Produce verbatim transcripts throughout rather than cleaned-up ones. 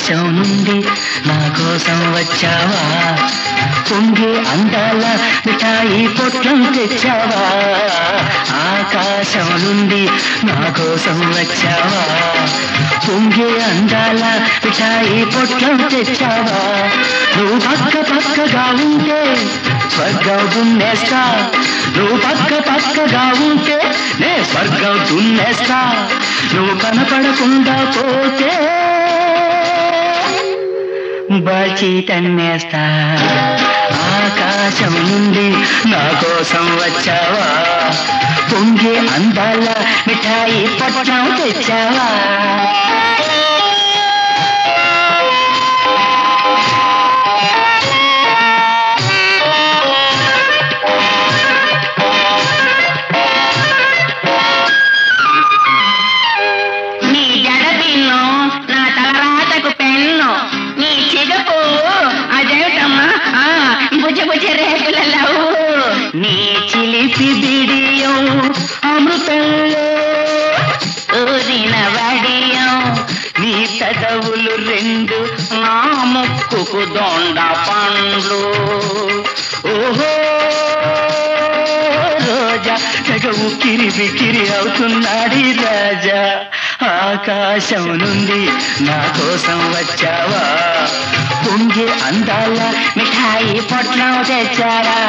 ఆకాశం నుండి నా కోసం వచ్చావా, పొంగే అందాల మిఠాయి పొట్లం తెచ్చావా, ఆకాశం నుండి నా కోసం వచ్చావా, పొంగే అందాల మిఠాయి పొట్లం తెచ్చావా. నువ్వు పక్క పక్కగా ఉంటే స్వర్గం దున్నేస్తా, నువ్వు పక్క పక్కగా ఉంటే నే స్వర్గం దున్నేస్తా, నువ్వు కనపడకుండా పోతే బాచి తన్నేస్తా. ఆకాశం నుండి నా కోసం వచ్చావా, పొంగే అందాల మిఠాయి పట్నం తెచ్చావా. నీ చిలిపి బిడియం అమృతంలో ఊరిన వడియం, నీ పెదవులు రెండు నా ముక్కుకు దొండ పండ్లు. ఓహో రోజా తెగ ఉక్కిరి బిక్కిరి అవుతున్నాడు రాజా, ఆకాశం నుండి నా కోసం వచ్చావా, పొంగే అందాల మిఠాయి పొట్లం తెచ్చావా.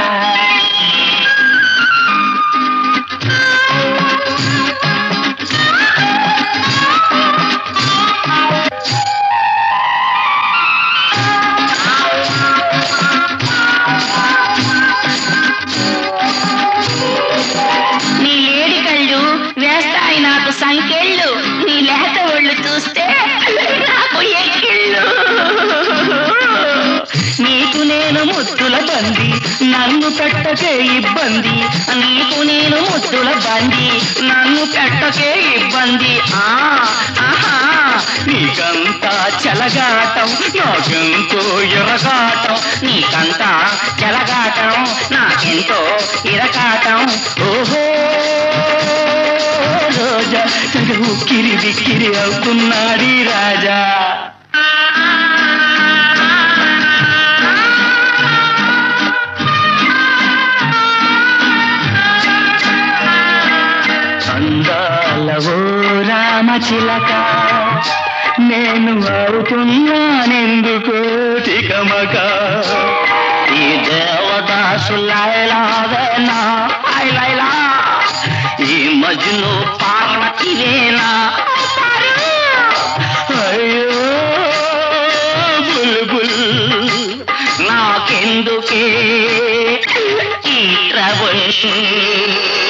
నీ ఏడి కళ్ళు వేస్తాయి నాకు సంకెళ్ళు, నీ లేత ఒళ్ళు చూస్తే నాకు ఎక్కిళ్ళు. నీకు నేను ముద్దుల బంది, నన్ను పెట్టకే ఇబ్బంది, నీకు నేను ముద్దుల బంది, నన్ను పెట్టకే ఇబ్బంది. ఆ ఆహా నీకంతా చెలగాటం నాకెంతో ఇరగాటం, నీకంతా చెలగాటం నాకెంతో ఇరకాటం. ఓహో రోజా తెగ ఉక్కిరి బిక్కిరి అవుతున్నాడు రాజా. అందాల ఓ రామచిలక నేను అవుతున్నానెందుకో తికమక, ఈ దేవదాసు లైలావేనా లైలా, ఈ మజ్ను పార్వతివేనా. అయ్యో బుల్బుల్ నాకెందుకే ఈ ట్రబుల్.